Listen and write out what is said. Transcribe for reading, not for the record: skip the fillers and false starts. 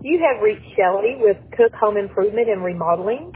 You have reached Shelley with Cook Home Improvement and Remodeling.